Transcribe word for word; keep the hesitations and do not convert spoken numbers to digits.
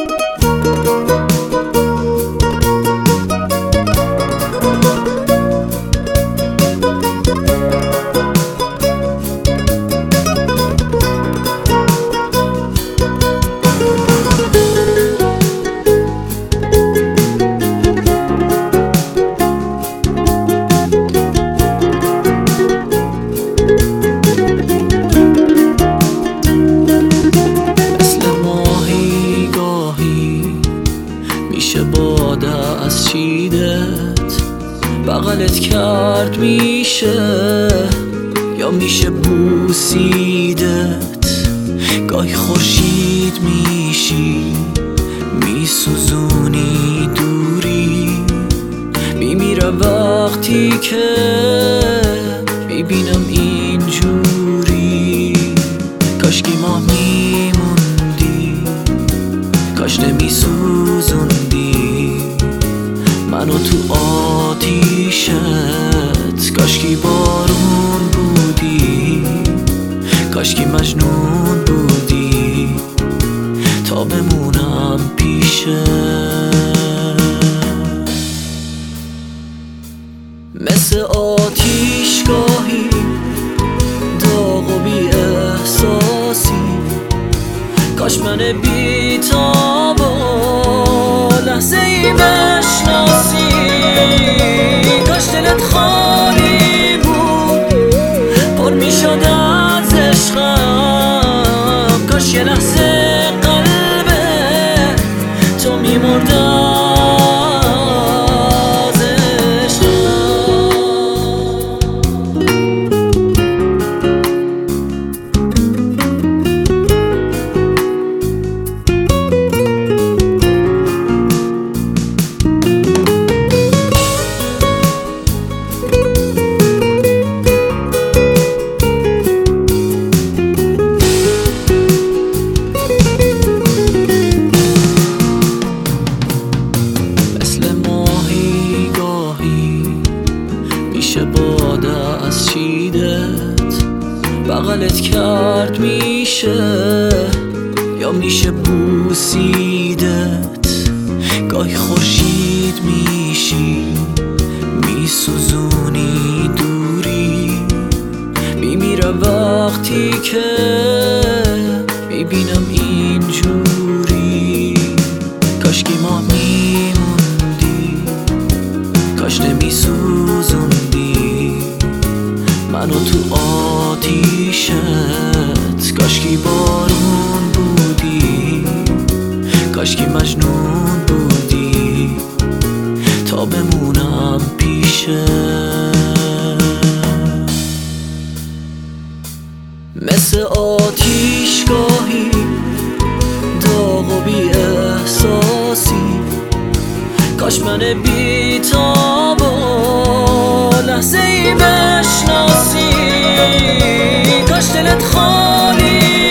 باده از چیدت بغلت کرد میشه، یا میشه بوسیدت. گاهی خورشید میشی، میسوزونی دوری، میمیره وقتی که میبینم اینجوری. کاشکی ما میموندی، کاش نمیسوزوندی منو تو آتیشت. کاشکی بارون بودی، کاشکی مجنون بودی تا بمونم پیشت. مثل آتیش گاهی داغ و بی احساسی، کاش من بی‌تاب و لحظه ای بشناسی. کاش دلت خالی بود، پر میشد از عشقم. کاش یه لحظه قلب تو میمرد از باده از چیدت بغلت کرد میشه، یا میشه بوسیدت. گاهی خورشید میشی، میسوزونی دوری، میمیره وقتی که میبینم اینجوری. کاشکی ما میموندی، کاش نمیسوزوندی منو تو آتیشت. کاشکی بارون بودی، کاشکی مجنون بودی تا بمونم پیشت. مثل آتیش گاهی داغ و بی احساسی، کاش من بی‌تاب و لحظه ای بشناسی. کاش دلت خالی